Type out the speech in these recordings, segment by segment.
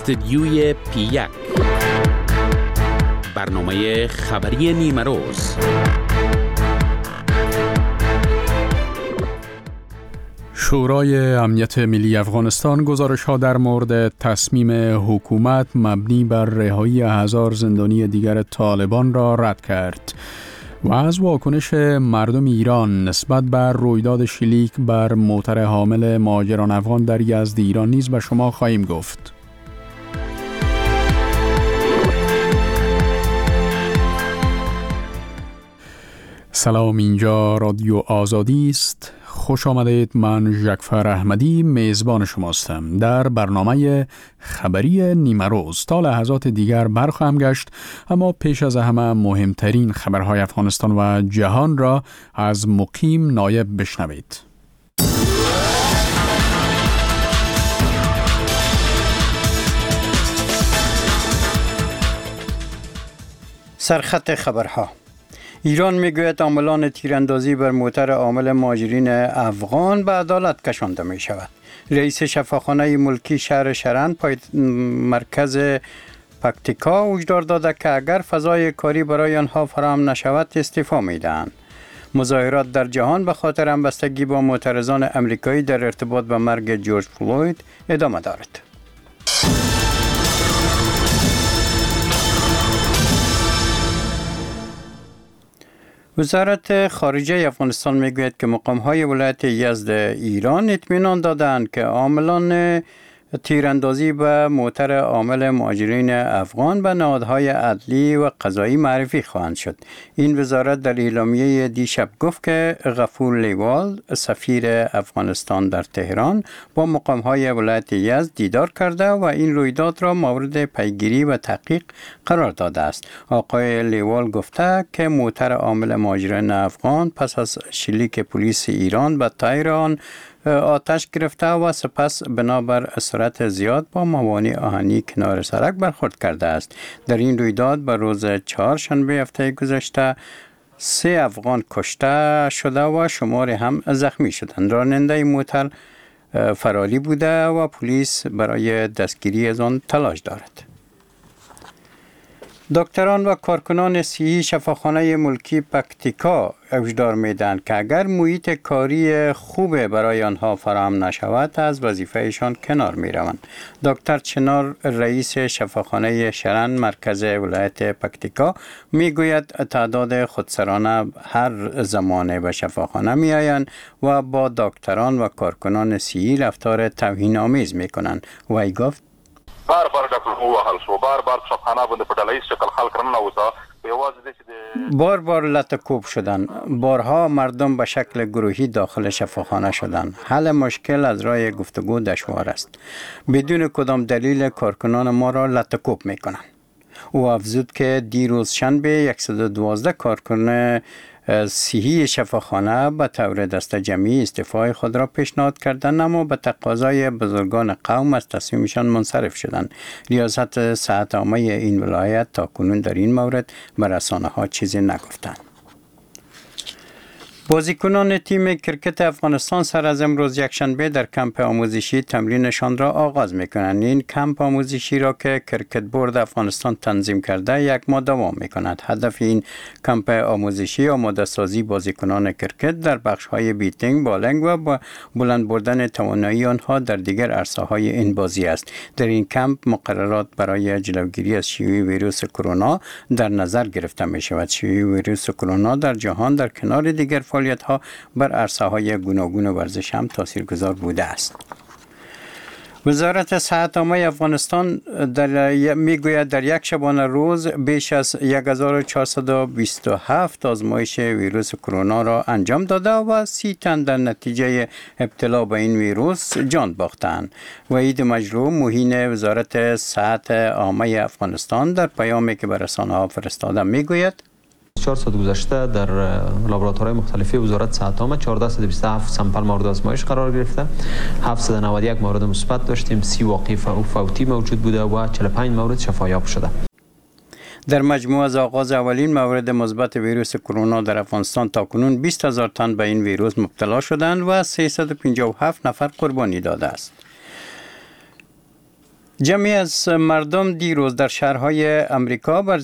استدیوی پی1 برنامه خبری نیمه روز. شورای امنیت ملی افغانستان گزارش‌ها در مورد تصمیم حکومت مبنی بر رهایی 1000 زندانی دیگر طالبان را رد کرد و از واکنش مردم ایران نسبت بر رویداد شلیک بر موتر حامل مهاجران افغان در یزد ایران نیز به شما خواهیم گفت. سلام، اینجا رادیو آزادی است. خوش آمدید. من ژکفر احمدی میزبان شماستم. در برنامه خبری نیمه روز تا لحظات دیگر برخواهم گشت، اما پیش از همه مهمترین خبرهای افغانستان و جهان را از مقیم نایب بشنوید. سرخط خبرها: ایران میگوید عاملان تیراندازی بر موتر حامل مهاجرین افغان به عدالت کشانده می شود. رئیس شفاخانه ملکی شهر شرن مرکز پکتیکا هشدار داده که اگر فضای کاری برای آنها فراهم نشود استعفا میدهند. مظاهرات در جهان به خاطر همبستگی با معترضان امریکایی در ارتباط به مرگ جورج فلوید ادامه دارد. وزارت خارجه افغانستان میگوید که مقام‌های ولایت یزد ایران اطمینان دادند که عاملان تیراندازی به موتر حامل مهاجرین افغان به نهادهای عدلی و قضایی معرفی خواهند شد. این وزارت در اعلامیه دیشب گفت که غفور لیوال سفیر افغانستان در تهران با مقام‌های ولایت یزد دیدار کرده و این رویداد را مورد پیگیری و تحقیق قرار داده است. آقای لیوال گفته که موتر حامل مهاجرین افغان پس از شلیک پلیس ایران به تایر آن آتش گرفته و سپس بنابر سرعت زیاد با موانع آهنی کنار سرک برخورد کرده است. در این رویداد به روز چهارشنبه هفته گذشته 3 افغان کشته شده و شماری هم زخمی شدند. راننده موتر فراری بوده و پلیس برای دستگیری از آن تلاش دارد. دکتران و کارکنان صحی شفاخانه ملکی پکتیکا هشدار میدهند که اگر محیط کاری خوب برای آنها فراهم نشود از وظیفهشان کنار میروند. دکتر چنار رئیس شفاخانه شرن مرکز ولایت پکتیکا میگوید تعداد خودسرانه هر زمانه به شفاخانه میآیند و با دکتران و کارکنان صحی رفتار توهین‌آمیز میکنند. وی گفت بار ډاکټر ووهل شو، بار شفاخانه باندې په ډلهییز شکل خلک راننوځه. بار لطکوب شدن. بارها مردم به شکل گروهی داخل شفاخانه شدند. حل مشکل از راه گفتگو دشوار است. بدون کدام دلیل کارکنان ما را لطکوب میکنند. او افزود که دیروز شنبه 112 کارکنان صحی شفاخانه به طور دست جمعی استعفای خود را پیشنهاد کردند، اما به تقاضای بزرگان قوم از تصمیمشان منصرف شدند. ریاست صحت عامه این ولایت تا کنون در این مورد به رسانه‌ها چیزی نگفتند. بازیکنان تیم کرکت افغانستان سر از امروز یکشنبه در کمپ آموزشی تمرینشان را آغاز می‌کنند. این کمپ آموزشی را که کرکت بورد افغانستان تنظیم کرده 1 ماه دوام می‌کند. هدف این کمپ آموزشی آماده سازی بازیکنان کرکت در بخش‌های بیتینگ، بالنگ و بلند بردن توانایی آنها در دیگر عرصه‌های این بازی است. در این کمپ مقررات برای جلوگیری از شیوع ویروس کرونا در نظر گرفته می‌شود. شیوع ویروس کرونا در جهان در کنار دیگر فعالیت‌ها بر عرصه‌های گوناگون ورزش هم تاثیرگذار بوده است. وزارت صحت عامه افغانستان میگوید در یک شبانه روز بیش از 1427 آزمایش ویروس کرونا را انجام داده و 30 تن در نتیجه ابتلا به این ویروس جان باختند. وحید مجروح معین وزارت صحت عامه افغانستان در پیامی که به رسانه‌ها فرستاده میگوید 4 ساعت گذشته در لابراتوارهای مختلفی وزارت صحت عامه 1427 سامپل مورد آزمایش قرار گرفته. 791 مورد مثبت داشتیم، 30 واقعی فوتی موجود بوده و 45 مورد شفایاب شده. در مجموع از آغاز اولین مورد مثبت ویروس کرونا در افغانستان تاکنون 20,000 تن به این ویروس مبتلا شدند و 357 نفر قربانی داده است. جمعی از مردم دیروز در شهرهای امریکا بر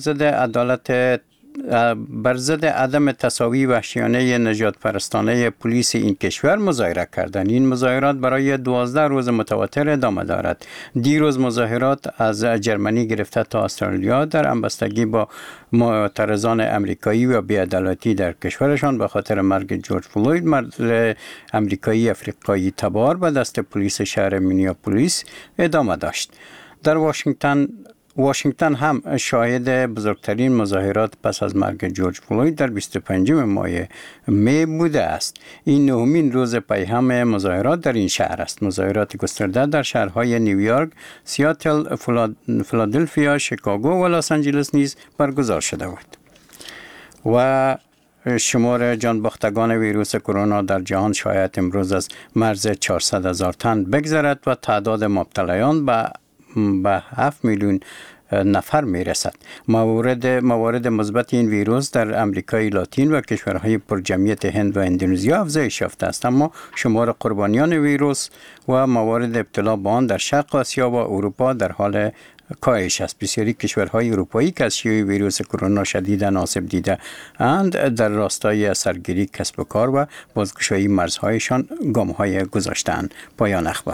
ضد عدم تساوی وحشیانه نجات پرستانه پلیس این کشور مظاهره کردند. این مظاهرات برای 12 روز متواتر ادامه دارد. دیروز مظاهرات از جرمنی گرفته تا استرالیا در همبستگی با معترضان امریکایی و بی‌عدالتی در کشورشان به خاطر مرگ جورج فلوید، مرد امریکایی افریقایی تبار به دست پلیس شهر مینیاپولیس ادامه داشت. در واشنگتن هم شاهد بزرگترین مظاهرات پس از مرگ جورج فلوید در 25 ماه می بوده است. این نهمین روز پیهم مظاهرات در این شهر است. مظاهرات گسترده در شهرهای نیویورک، سیاتل، فیلادلفیا، شیکاگو و لس آنجلس نیز برگزار شده بود. و شمار جانباختگان ویروس کرونا در جهان شاید امروز از مرز 400,000 تن بگذرد و تعداد مبتلایان به 7 میلیون نفر میرسد. موارد مثبت این ویروس در امریکای لاتین و کشورهای پرجمعیت هند و اندونزیا افزایش یافته است، اما شمار قربانیان ویروس و موارد ابتلا به آن در شرق آسیا و اروپا در حال کاهش است. بسیاری کشورهای اروپایی که از شیوع ویروس کرونا شدیداً آسیب دیده اند در راستای سرگیری کسب و کار و بازگشایی مرزهایشان گام‌های گذاشته‌اند. پایان اخبار.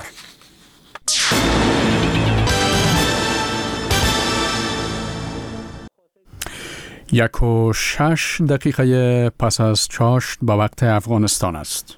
1:06 پس از چاشت به وقت افغانستان است.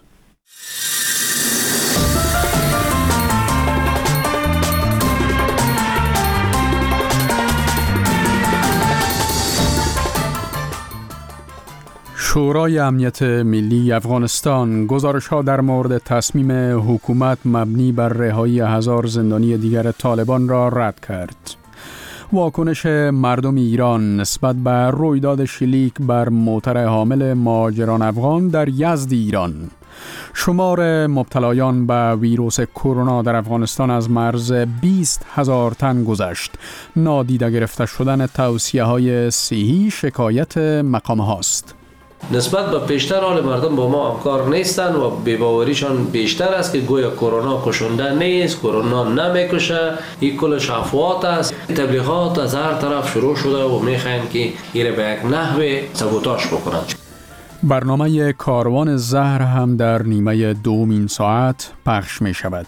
شورای امنیت ملی افغانستان گزارش‌ها در مورد تصمیم حکومت مبنی بر رهایی 1000 زندانی دیگر طالبان را رد کرد. واکنش مردم ایران نسبت به رویداد شلیک بر موتر حامل مهاجران افغان در یزد ایران. شمار مبتلایان به ویروس کرونا در افغانستان از مرز 20,000 تن گذشت. نادیده گرفته شدن توصیه‌های صحی شکایت مقام هاست. نسبت به پیشتر حال مردم با ما همکار نیستن و بی‌باوریشان بیشتر است که گویا کرونا کشنده نیست، کرونا نمیکشه، این کلش افوات است. تبلیغات از هر طرف شروع شده و میخواین که این به یک نحوه سبوتاژ بکنند. برنامه کاروان زهر هم در نیمه دومین ساعت پخش می شود.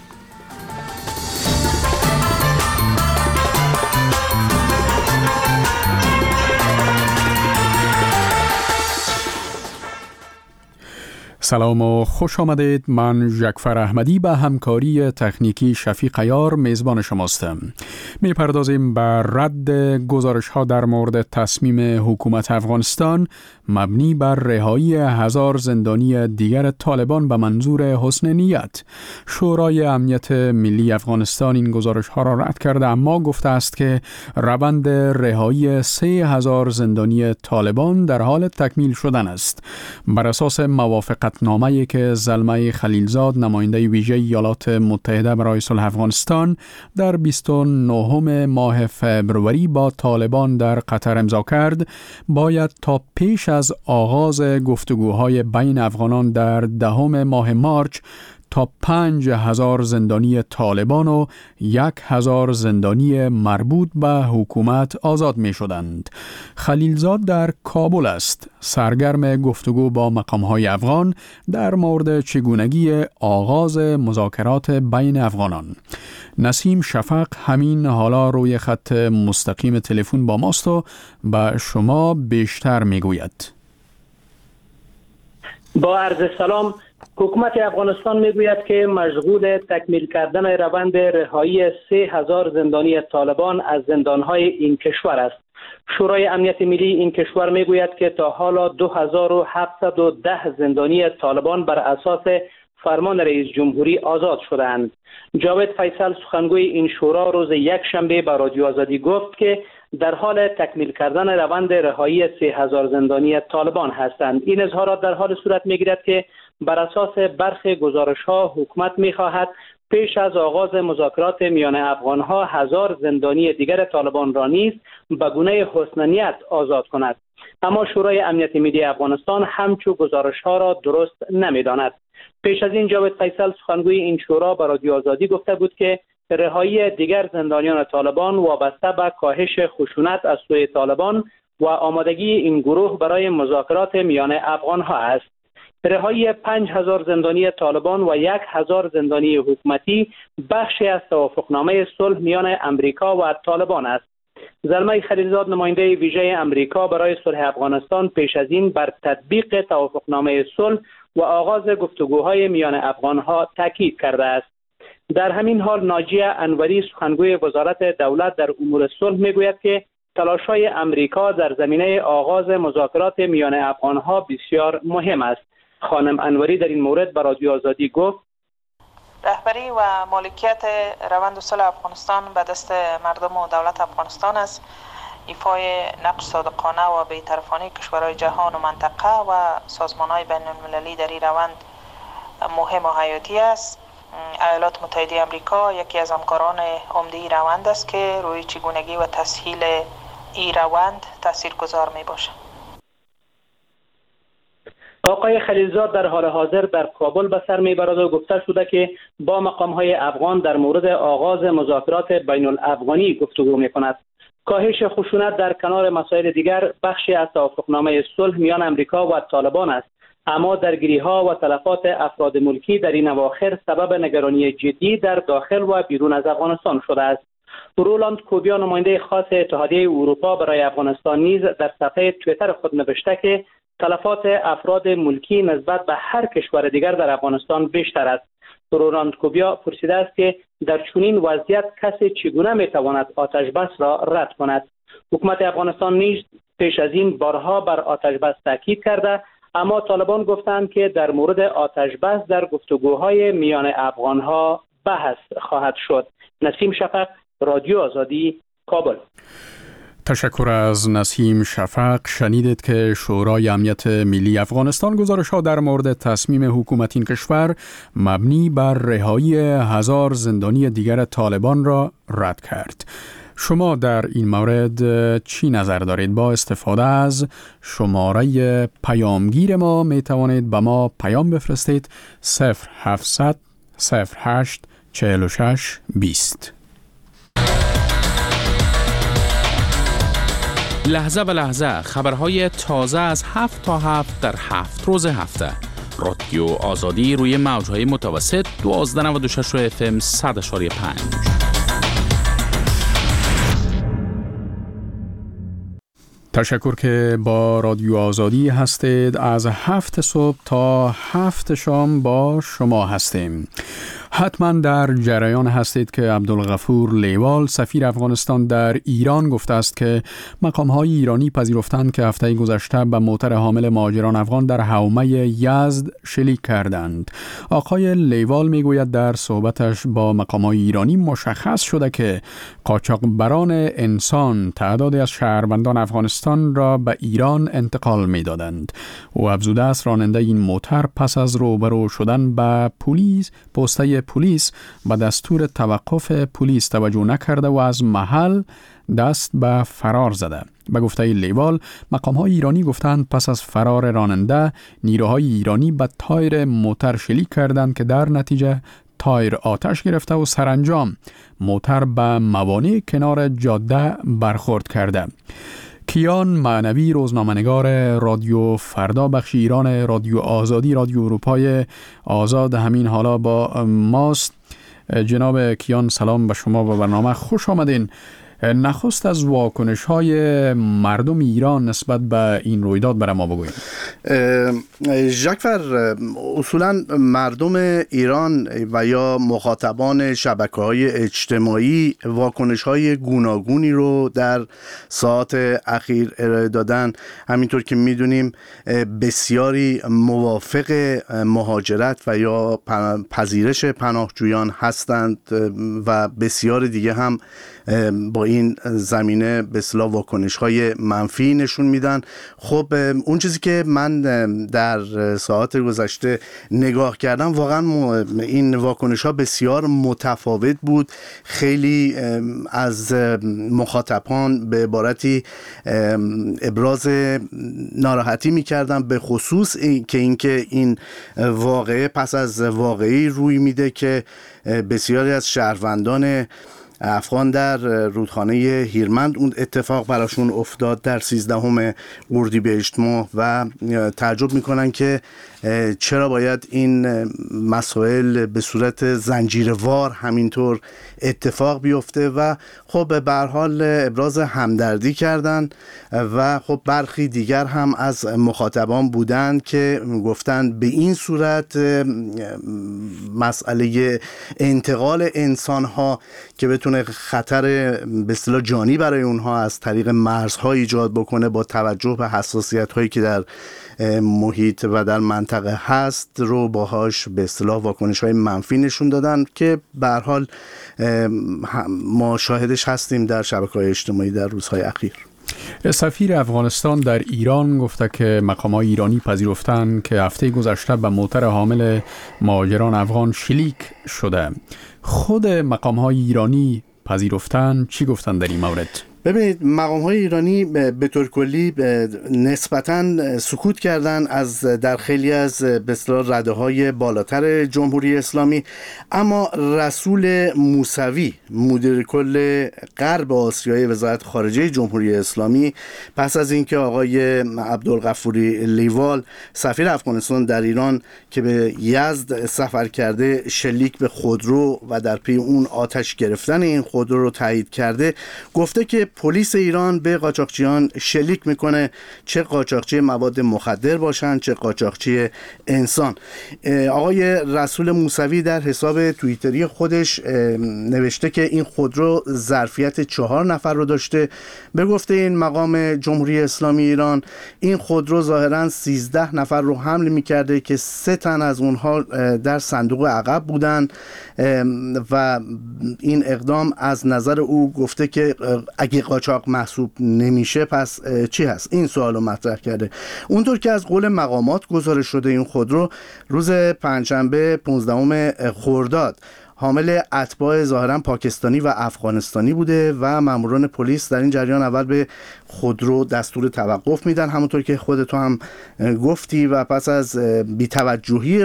سلام و خوش آمدید. من جعفر احمدی به همکاری تکنیکی شفیق عیار میزبان شماستم. میپردازیم به رد گزارش ها در مورد تصمیم حکومت افغانستان مبنی بر رهایی 1000 زندانی دیگر طالبان به منظور حسن نیت. شورای امنیت ملی افغانستان این گزارش ها را رد کرده، اما گفته است که روند رهایی 3000 زندانی طالبان در حال تکمیل شدن است. بر اساس موافقت نامه‌ای که زلمه خلیلزاد نماینده ویژه ایالات متحده برای صلح افغانستان در 29 ماه فبروری با طالبان در قطر امضا کرد، باید تا پیش از آغاز گفتگوهای بین افغانان در 10 ماه مارچ تا 5,000 زندانی طالبان و 1,000 زندانی مربوط به حکومت آزاد می شدند. خلیلزاد در کابل است، سرگرم گفتگو با مقام‌های افغان در مورد چگونگی آغاز مذاکرات بین افغانان. نسیم شفق همین حالا روی خط مستقیم تلفن با ماست و به شما بیشتر می گوید. با عرض سلام، حکومت افغانستان میگوید که مشغول تکمیل کردن روند رهایی 3000 زندانی طالبان از زندانهای این کشور است. شورای امنیت ملی این کشور میگوید که تا حالا 2710 زندانی طالبان بر اساس فرمان رئیس جمهوری آزاد شدند. جاوید فیصل سخنگوی این شورا روز یکشنبه به رادیو آزادی گفت که در حال تکمیل کردن روند رهایی 3000 زندانی طالبان هستند. این اظهارات در حال صورت میگیرد که بر اساس برخی گزارش‌ها حکومت می‌خواهد پیش از آغاز مذاکرات میان افغان‌ها 1000 زندانی دیگر طالبان را نیز به گونه حسن نیت آزاد کند. اما شورای امنیت ملی افغانستان همچو گزارش‌ها را درست نمی‌داند. پیش از این جاوید فیصل سخنگوی این شورا به رادیو آزادی گفته بود که رهایی دیگر زندانیان طالبان وابسته به کاهش خشونت از سوی طالبان و آمادگی این گروه برای مذاکرات میان افغانها است. رهایی 5000 زندانی طالبان و 1000 زندانی حکومتی بخشی از توافقنامه صلح میان امریکا و طالبان است. زلمه خلیلزاد نماینده ویژه امریکا برای صلح افغانستان پیش از این بر تطبیق توافقنامه صلح و آغاز گفتگوهای میان افغانها تاکید کرده است. در همین حال ناجیه انوری سخنگوی وزارت دولت در امور صلح میگوید که تلاش‌های امریکا در زمینه آغاز مذاکرات میان افغانها بسیار مهم است. خانم انوری در این مورد به رادیو آزادی گفت: رهبری و مالکیت روند صلح افغانستان به دست مردم و دولت افغانستان است. ایفای نقش صادقانه و بی‌طرفانه کشورهای جهان و منطقه و سازمان‌های بین‌المللی در این روند مهم و حیاتی است. ایالات متحده آمریکا یکی از همکاران عمده این روند است که روی چگونگی و تسهیل این روند تاثیرگذار میباشد. آقای خلیلزاد در حال حاضر در کابل به سر میبرد و گفته شده که با مقام‌های افغان در مورد آغاز مذاکرات بین الافغانی گفتگو میکند. کاهش خشونت در کنار مسائل دیگر بخشی از توافقنامه صلح میان امریکا و طالبان است، اما درگیری‌ها و تلفات افراد ملکی در این اواخر سبب نگرانی جدی در داخل و بیرون از افغانستان شده است. رولاند کوبیا نماینده خاص اتحادیه اروپا برای افغانستان نیز در صفحه توییتر خود نوشته که تلفات افراد ملکی نسبت به هر کشور دیگر در افغانستان بیشتر است. رولاند کوبیا پرسیده است که در چنین وضعیت کسی چگونه میتواند آتش بس را رد کند. حکومت افغانستان نیز پیش از این بارها بر آتش بس تاکید کرده، اما طالبان گفتند که در مورد آتش بس در گفتگوهای میان افغانها بحث خواهد شد. نسیم شفق، رادیو آزادی، کابل. تشکر از نسیم شفق. شنیدید که شورای امنیت ملی افغانستان گزارش‌ها در مورد تصمیم حکومت این کشور مبنی بر رهایی 1000 زندانی دیگر طالبان را رد کرد. شما در این مورد چی نظر دارید؟ با استفاده از شماره پیامگیر ما می توانید به ما پیام بفرستید 0700 08 46 20. لحظه به لحظه خبرهای تازه از 7 تا 7 در 7 روز هفته. رادیو آزادی روی موجهای متوسط 1296 FM 100.5. تشکر که با رادیو آزادی هستید. از 7 صبح تا 7 شام با شما هستیم. حتما در جریان هستید که عبدالغفور لیوال سفیر افغانستان در ایران گفته است که مقام‌های ایرانی پذیرفتند که هفته گذشته به موتر حامل مهاجران افغان در حومه یزد شلیک کردند. آقای لیوال میگوید در صحبتش با مقام‌های ایرانی مشخص شده که قاچاقبران انسان تعدادی از شهروندان افغانستان را به ایران انتقال می‌دادند. او افزوده است راننده این موتر پس از روبرو شدن با پسته پلیس به دستور توقف پلیس توجه نکرده و از محل دست به فرار زده. به گفته لیوال مقام‌های ایرانی گفتند پس از فرار راننده نیروهای ایرانی به تایر موتر شلیک کردند که در نتیجه تایر آتش گرفته و سرانجام موتر به موانع کنار جاده برخورد کرده. کیان معنوی روزنامه‌نگار رادیو فردا بخش ایران رادیو آزادی رادیو اروپای آزاد همین حالا با ماست. جناب کیان سلام به شما و برنامه خوش آمدین. نخست از واکنش‌های مردم ایران نسبت به این رویداد برای ما بگویید. ژاکفر، اصولا مردم ایران و یا مخاطبان شبکه‌های اجتماعی واکنش‌های گوناگونی رو در ساعات اخیر ارائه دادن. همینطور که می‌دونیم بسیاری موافق مهاجرت و یا پذیرش پناهجویان هستند و بسیار دیگه هم با این زمینه به اصطلاح واکنش‌های منفی نشون میدن. خب اون چیزی که من در ساعات گذشته نگاه کردم واقعا این واکنش‌ها بسیار متفاوت بود. خیلی از مخاطبان به عبارتی ابراز ناراحتی می‌کردن، به خصوص اینکه این واقعه پس از واقعی روی میده که بسیاری از شهروندان افغان در رودخانه هیرمند اون اتفاق براشون افتاد در 13 اردیبهشت ماه و تعجب میکنن که چرا باید این مسائل به صورت زنجیروار همینطور اتفاق بیفته و خب به هر حال ابراز همدردی کردن و خب برخی دیگر هم از مخاطبان بودند که گفتن به این صورت مسئله انتقال انسان‌ها که بتونه خطر به اصطلاح جانی برای اونها از طریق مرزها ایجاد بکنه با توجه به حساسیت‌هایی که در محیط و در منطقه هست رو باهاش به اصطلاح واکنش‌های منفی نشون دادن که به هر حال ما شاهدش هستیم در شبکه‌های اجتماعی در روزهای اخیر. سفیر افغانستان در ایران گفته که مقام‌های ایرانی پذیرفتند که هفته گذشته به موتر حامل مهاجران افغان شلیک شده. خود مقام‌های ایرانی پذیرفتن چی گفتن در این مورد؟ ببینید مقام‌های ایرانی به طور کلی نسبتاً سکوت کردن از در خیلی از به اصطلاح رده‌های بالاتر جمهوری اسلامی، اما رسول موسوی مدیر کل غرب آسیای وزارت خارجه جمهوری اسلامی پس از اینکه آقای عبدالغفوری لیوال سفیر افغانستان در ایران که به یزد سفر کرده شلیک به خودرو و در پی اون آتش گرفتن این خودرو رو تایید کرده، گفته که پلیس ایران به قاچاقچیان شلیک میکنه، چه قاچاقچی مواد مخدر باشن چه قاچاقچی انسان. آقای رسول موسوی در حساب توییتری خودش نوشته که این خودرو ظرفیت 4 نفر رو داشته. به گفته این مقام جمهوری اسلامی ایران این خودرو ظاهراً 13 نفر رو حمل میکرده که 3 تن از اونها در صندوق عقب بودن و این اقدام از نظر او گفته که اگه قاچاق محسوب نمیشه پس چی هست؟ این سوالو مطرح کرده. اونطور که از قول مقامات گزارش شده این خودرو روز پنجشنبه 15 خرداد حامل اتباع ظاهرا پاکستانی و افغانستانی بوده و ماموران پلیس در این جریان اول به خودرو دستور توقف میدن، همونطور که خودت هم گفتی، و پس از بی‌توجهی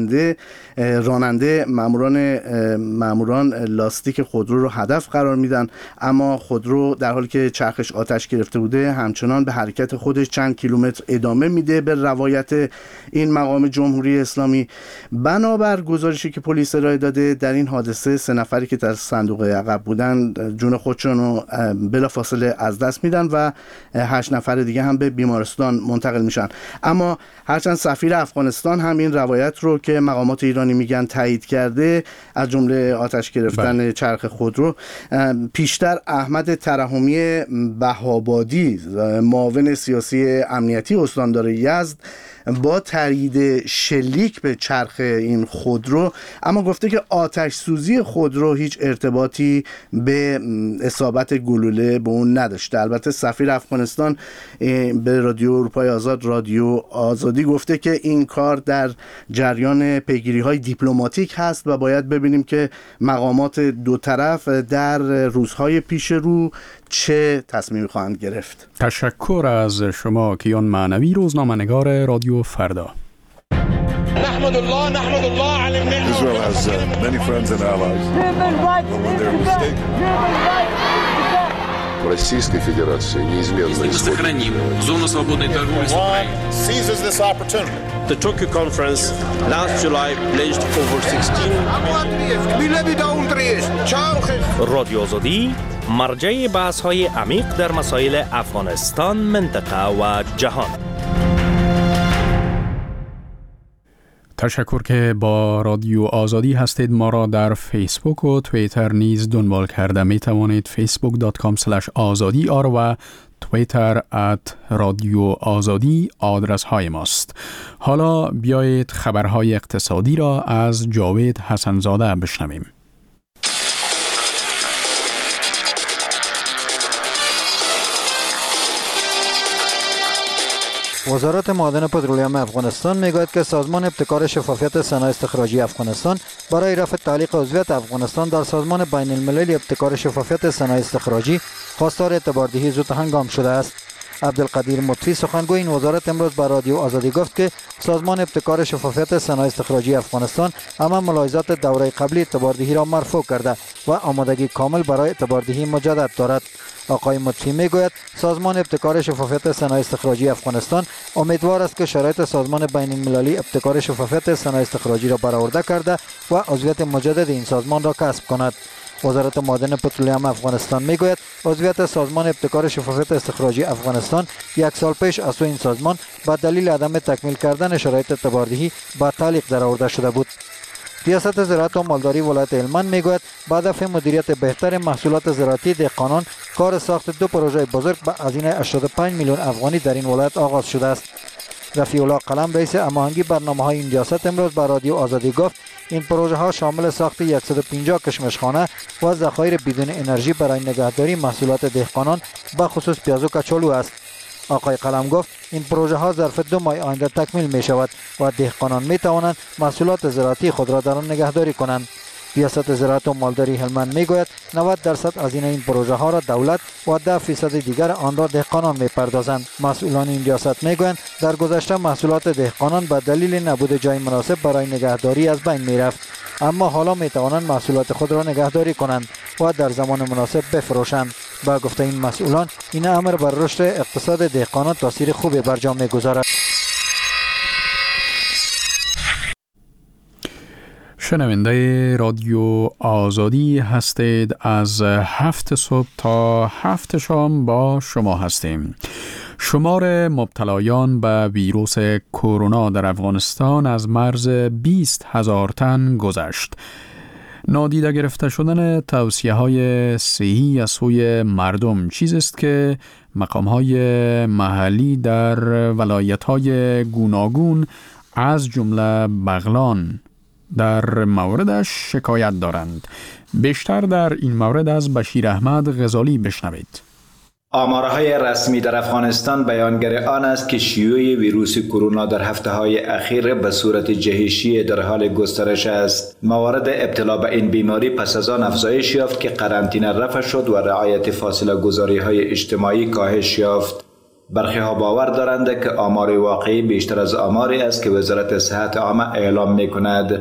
راننده ماموران لاستیک خودرو رو هدف قرار میدن، اما خودرو در حالی که چرخش آتش گرفته بوده همچنان به حرکت خودش چند کیلومتر ادامه میده. به روایت این مقام جمهوری اسلامی بنابر گزارشی که پلیس ارائه داده در این حادثه 3 نفری که در صندوق عقب بودن جون خودشون رو بلافاصله از دست میدن و 8 نفر دیگه هم به بیمارستان منتقل میشن. اما هرچند سفیر افغانستان هم این روایت رو که مقامات ایرانی میگن تایید کرده، از جمله آتش گرفتن چرخ خودرو، پیشتر احمد ترحمی بهابادی معاون سیاسی امنیتی استاندار یزد با تایید شلیک به چرخ این خودرو اما گفته که آتش سوزی خودرو هیچ ارتباطی به اصابت گلوله به اون نداشته. البته سفیر افغانستان به رادیو اروپای آزاد، رادیو آزادی، گفته که این کار در جریان پیگیری‌های دیپلماتیک هست و باید ببینیم که مقامات دو طرف در روزهای پیش رو چه تصمیمی خواهند گرفت. تشکر از شما کیان معنوی، روزنامه‌نگار رادیو فردا. نحمد الله على النعمة. Israel has many friends and allies. В Российской Федерации неизменно сохраним зону свободной торговли с Украиной. Seizes this opportunity. The Tokyo conference last July pledged over 16 رادیو آزادی مرجع بحث‌های عمیق در مسائل افغانستان، منطقه و جهان. تشکر که با رادیو آزادی هستید. ما را در فیسبوک و توییتر نیز دنبال کرده می توانید. facebook.com/azadi و توییتر @رادیو آزادی آدرس های ماست. حالا بیایید خبرهای اقتصادی را از جاوید حسنزاده بشنویم. وزارت معادن پترولیوم افغانستان میگوید که سازمان ابتکار شفافیت صنایع استخراجی افغانستان برای رفع تعلیق عضویت افغانستان در سازمان بین المللی ابتکار شفافیت صنایع استخراجی خواستار اعتباردهی زود هنگام شده است. عبدالقدیر مطفی سخنگوی این وزارت امروز به رادیو آزادی گفت که سازمان ابتکار شفافیت صنایع استخراجی افغانستان همه ملاحظات دوره قبلی اعتباردهی را مرفوع کرده و آمادگی کامل برای اعتباردهی مجدد دارد. آقای مطفی میگوید سازمان ابتکار شفافیت صنایع استخراجی افغانستان امیدوار است که شرایط سازمان بین المللی ابتکار شفافیت صنایع استخراجی را برآورده کرده و عضویت مجدد این سازمان را کسب کند. وزارت معادن پترولیوم افغانستان میگوید عضویت سازمان ابتکار شفافیت استخراجی افغانستان یک سال پیش از سوی این سازمان به دلیل عدم تکمیل کردن شرایط اعتباردهی به تعلیق درآورده شده بود. ریاست زراعت و مالداری ولایت هلمند میگوید با هدف مدیریت بهتر محصولات زراعتی دهقانان کار ساخت 2 پروژه بزرگ به هزینه 85 میلیون افغانی در این ولایت آغاز شده است. رفیع الله قلم رئیس هماهنگی برنامه‌های این ریاست امروز به رادیو آزادی گفت این پروژه ها شامل ساخت 150 کشمشخانه و ذخایر بدون انرژی برای نگهداری محصولات دهقانان به خصوص پیاز و کچالو است. آقای قلم گفت این پروژه ها ظرف 2 ماه آینده تکمیل می شود و دهقانان می توانند محصولات زراعتی خود را در آن نگهداری کنند. ریاست زراعت و مالداری هلمند می گوید 90% هزینه این پروژه ها را دولت و 10% دیگر آن را دهقانان می پردازند. مسئولان این ریاست می گویند در گذشته محصولات دهقانان به دلیل نبود جای مناسب برای نگهداری از بین می رفت، اما حالا می توانند محصولات خود را نگهداری کنند و در زمان مناسب بفروشند. با گفته این مسئولان این امر بر رشد اقتصاد دهقانان تاثیر خوبی بر جا می‌گذارد. شنونده رادیو آزادی هستید. از 7 صبح تا 7 شام با شما هستیم. شمار مبتلایان به ویروس کرونا در افغانستان از مرز 20,000 تن گذشت. نادیده گرفته شدن توصیه‌های صحی از سوی مردم چیزی است که مقام‌های محلی در ولایت‌های گوناگون از جمله بغلان در موردش شکایت دارند. بیشتر در این مورد از بشیر احمد غزالی بشنوید. آمارهای رسمی در افغانستان بیانگر آن است که شیوع ویروس کرونا در هفته‌های اخیر به صورت جهشی در حال گسترش است. موارد ابتلا به این بیماری پس از آن افزایش یافت که قرنطینه رفع شد و رعایت فاصله گذاری‌های اجتماعی کاهش یافت. برخی ها باور دارند که آمار واقعی بیشتر از آماری است که وزارت صحت عامه اعلام می‌کند.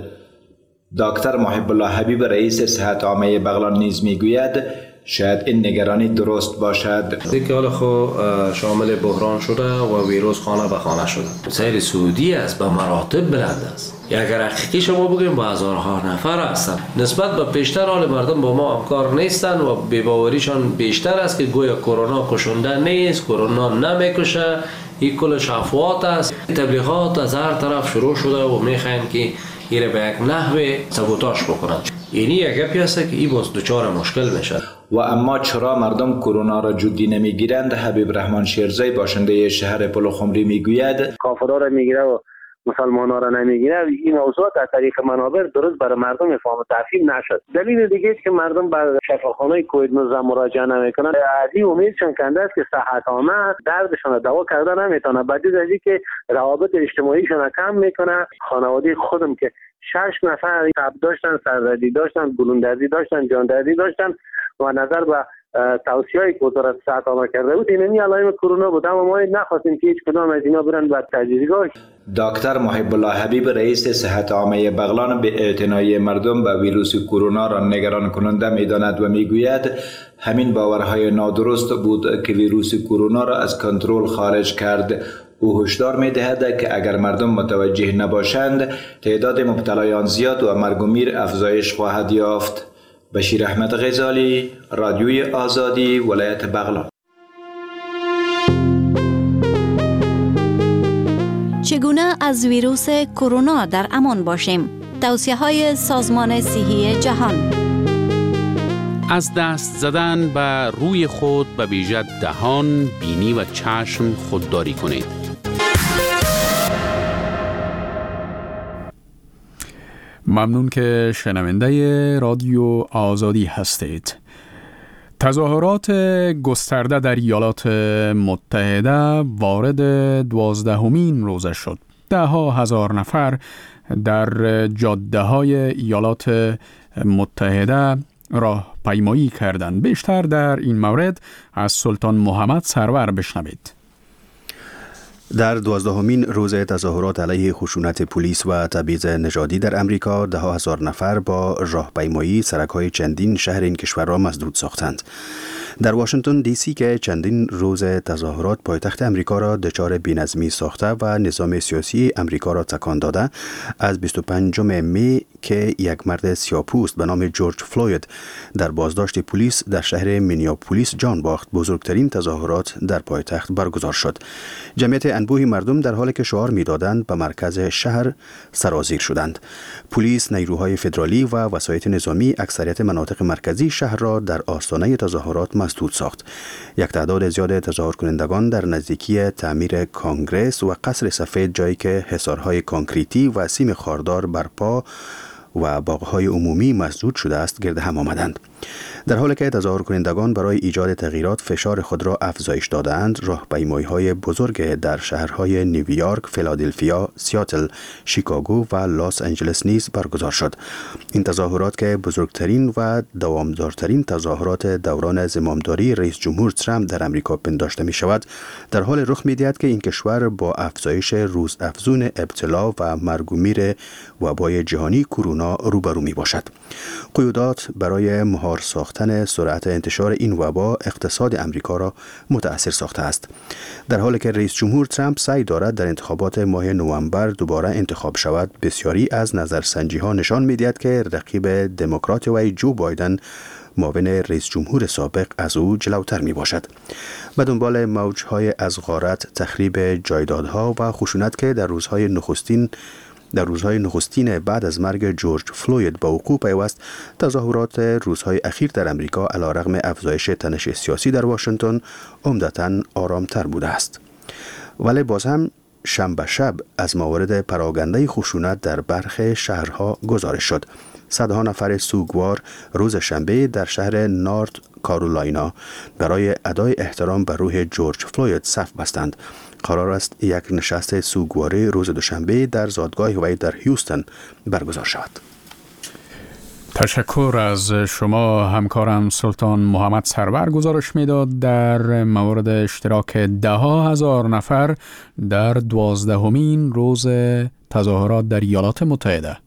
دکتر محب الله حبیب رئیس صحت عامه بغلان نیز میگوید شاید این نگرانی درست باشد. دیگه حالا خو شامل بحران شده و ویروس خانه به خانه شده. سیر سعودی است، به مراتب بلند است. اگر حقیقی شما بگیم با هزارها نفر هستند. نسبت به پیشتر حال مردم با ما همکار نیستند و بی‌باوریشان بیشتر است که گویا کرونا کشنده نیست، کرونا نمیکشه، این کل شفوات است. تبلیغات از هر طرف شروع شده و میخواین که ایره به یک نحوه سبوتاژ بکنند. اینی یک گپی است که این باز دچار مشکل میشه. و اما چرا مردم کرونا را جدی نمیگیرند؟ حبیب رحمان شیرزای باشنده شهر پلخمری میگوید کافرها را میگیره و مسلمان‌ها را نمیگیره. این موضوعات از طریق منابر درست برای مردم فهم و تفهیم نشد. دلیل دیگه است که مردم به شفاخانه کووید 19 مراجعه نمیکنند. از این امیدشان کنده است که صحت عامه دردشان را دوا کردن نمیتونه. بعد از اینکه روابط اجتماعیشان را کم میکنه. خانواده خودم که 6 نفر تب داشتن، سردردی داشتن، گلوندردی داشتن، جاندردی داشتن و نظر به توصیه‌ای که وزارت صحت عامه کرده بود اینمی علائم کرونا بود، اما ما نخواستیم که هیچ کدام از اینا برن به تجهیزگاه. دکتر محب الله حبیب رئیس صحت عامه بغلان به اعتنای مردم به ویروس کرونا را نگران کننده می‌داند و میگوید همین باورهای نادرست بود که ویروس کرونا را از کنترل خارج کرد. او هشدار می‌دهد که اگر مردم متوجه نباشند تعداد مبتلایان زیاد و مرگ و میر افزایش خواهد یافت. بشیر احمد غزالی، رادیوی آزادی، ولایت بغلان. چگونه از ویروس کرونا در امان باشیم؟ توصیه‌های سازمان صحی جهان. از دست زدن به روی خود به ویژه دهان، بینی و چشم خودداری کنید. ممنون که شنونده رادیو آزادی هستید. تظاهرات گسترده در ایالات متحده وارد 12مین روزه شد. ده‌ها هزار نفر در جاده‌های ایالات متحده راهپیمایی کردند. بیشتر در این مورد از سلطان محمد سرور بشنوید. در 12مین روز تظاهرات علیه خشونت پلیس و تبعیض نژادی در امریکا، ده‌ها هزار نفر با راهپیمایی سرک‌های چندین شهر این کشور را مسدود ساختند. در واشنگتن دی سی که چندین روز تظاهرات پایتخت امریکا را دچار بی‌نظمی ساخته و نظام سیاسی امریکا را تکان داده، از 25 می که یک مرد سیاه‌پوست به نام جورج فلوید در بازداشت پلیس در شهر مینیاپولیس جان باخت، بزرگترین تظاهرات در پایتخت برگزار شد. جمعیت انبوهی مردم در حالی که شعار می‌دادند به مرکز شهر سرازیر شدند. پلیس، نیروهای فدرالی و وسایط نظامی اکثریت مناطق مرکزی شهر را در آستانه تظاهرات مسدود ساخت. یک تعداد زیاد تظاهر کنندگان در نزدیکی تعمیر کانگرس و قصر سفید، جایی که حصارهای کانکریتی و سیم خاردار برپا و باغ‌های عمومی مسدود شده است، گرد هم آمدند. در حالی که تظاهر کنندگان برای ایجاد تغییرات فشار خود را افزایش دادند، راهپیمایی‌های بزرگ در شهرهای نیویورک، فیلادلفیا، سیاتل، شیکاگو و لاس آنجلس نیز برگزار شد. این تظاهرات که بزرگترین و دوامدارترین تظاهرات دوران زمامداری رئیس جمهور ترامپ در امریکا پنداشته می شود، در حال رخ می دهد که این کشور با افزایش روزافزون ابتلا و مرگ و میر وبای جهانی کرونا روبرو می باشد. قیودات برای مهار ساختن سرعت انتشار این وبا اقتصاد امریکا را متأثر ساخته است. در حالی که رئیس جمهور ترامپ سعی دارد در انتخابات ماه نوامبر دوباره انتخاب شود، بسیاری از نظرسنجی ها نشان می‌دهد که رقیب دموکرات وی جو بایدن، معاون رئیس جمهور سابق، از او جلوتر می باشد. به دنبال موجهای از غارت، تخریب جایدادها و خشونت که در روزهای نخستین بعد از مرگ جورج فلوید به وقوع پیوست، تظاهرات روزهای اخیر در امریکا علیرغم افزایش تنش سیاسی در واشنگتن عمدتاً آرامتر بوده است. ولی باز هم شنبه شب از موارد پراکنده خشونت در برخی شهرها گزارش شد. صدها نفر سوگوار روز شنبه در شهر نورت کارولاینا برای ادای احترام به روح جورج فلوید صف بستند. قرار است یک نشست سوگواری روز دوشنبه در زادگاه وی در هیوستن برگزار شود. تشکر از شما همکارم سلطان محمد سرور. گزارش میداد در مورد اشتراک ده‌ها هزار نفر در 12مین روز تظاهرات در ایالات متحده.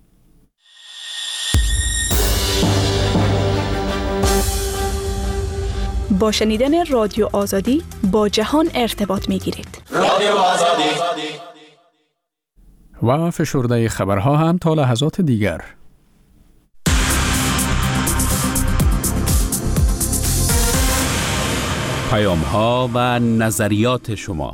با شنیدن رادیو آزادی با جهان ارتباط می‌گیرید. رادیو آزادی و فشرده خبرها هم تا لحظات دیگر. پیام‌ها و نظریات شما.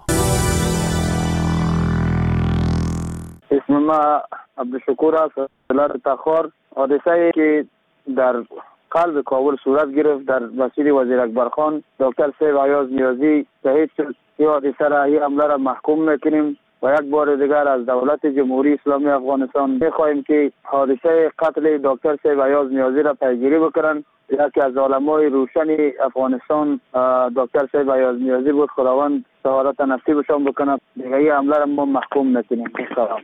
اسم ما عبدالشکور است. بلاد تخار، حادثه‌ای که در قلب کابل صورت گرفت در مسجد وزیر اکبر خان دکتر سیب عیاض نیازی شهید شد. این حادثه را، این حمله را محکوم میکنیم و یک بار دیگر از دولت جمهوری اسلامی افغانستان میخواهیم که حادثه قتل دکتر سیب عیاض نیازی را پیگیری بکنند. یکی از علمای روشن افغانستان دکتر سیب عیاض نیازی بود. خداوند سعادت نصیبشان بکنه. دیگه این حمله را ما محکوم نکنیم. سلام.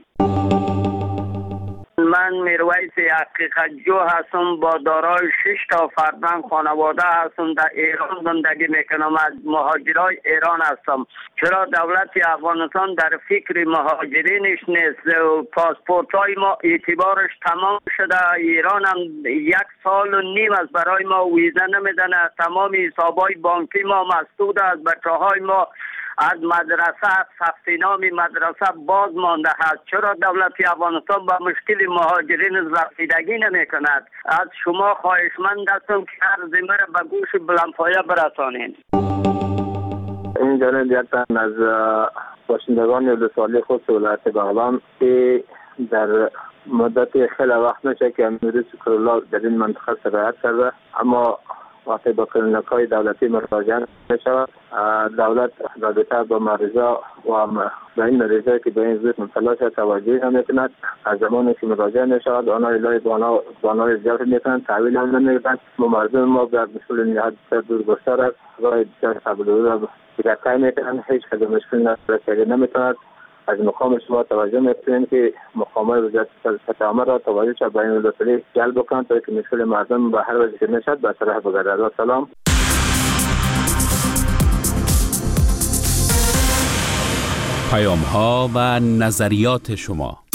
من میرویس حقیقت جو هستم. با دارای 6 تا فرزند خانواده هستم. در ایران زندگی میکنم. از مهاجرای ایران هستم. چرا دولت افغانستان در فکر مهاجرینش نیست؟ پاسپورت های ما اعتبارش تمام شده. ایران هم 1.5 سال است برای ما ویزا نمیدن. تمام حسابای بانکی ما مسدود است. بچه های ما از مدرسه ثبت نام مدرسه باز مانده است. چرا دولت افغانستان با مشکل مهاجرین رسیدگی نمی کند؟ از شما خواهشمند هستم که هر ذمه را به گوش بلندپایه برسانید. این جانب یک تن از باشندگان 12 ساله خود ولایت بغلان که در مدت خیلی وقت میشه که ویروس کرونا در این منطقه سرایت کرده، اما وقتی با کلینیک‌های دولتی مراجعه می‌شود، دولت رابطه با مریضا و به این مریضایی که به این زود مبتلا شده توجه نمی‌کند. از زمانی که مراجعه می‌شود آنها الهی بانای جلب می‌کنند، تحویل هم نمی‌دهند. مردم ما در مسئول نهایت دورگستر است، راه بسیار قبول را دیگر می‌کنند، هیچ کدام مشکل رسیدگی نمی‌کند. از مقام شما توجه می‌کنیم که مقامات وزارت صحت عامه را توجه بین المللی جلب کنند تا که مشکل مردم به هر وجه که میشد برطرف بگردد. سلام. پیام‌ها و نظریات شما.